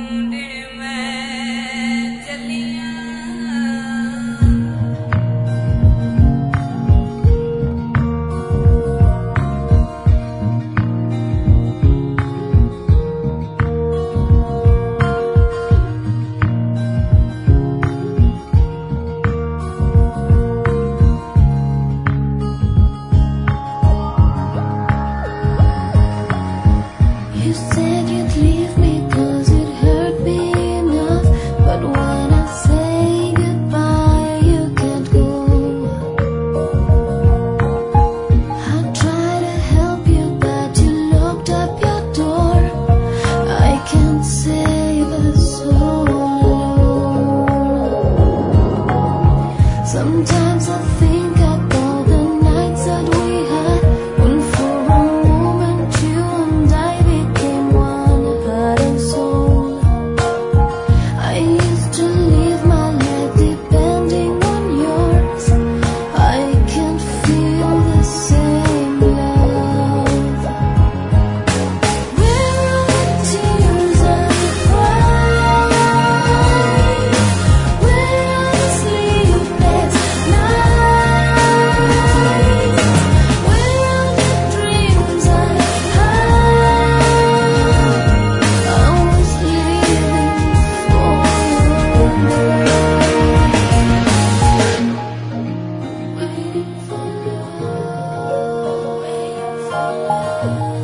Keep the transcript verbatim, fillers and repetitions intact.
Sometimes I think about the nights that we had, when for a moment you and I became one heart and soul. I used to live my life depending on yours. I can't feel the same love. Where are the tears I cried? Where are the sleepless nights? Where are the dreams I had? I was living for you, waiting for love, waiting for love.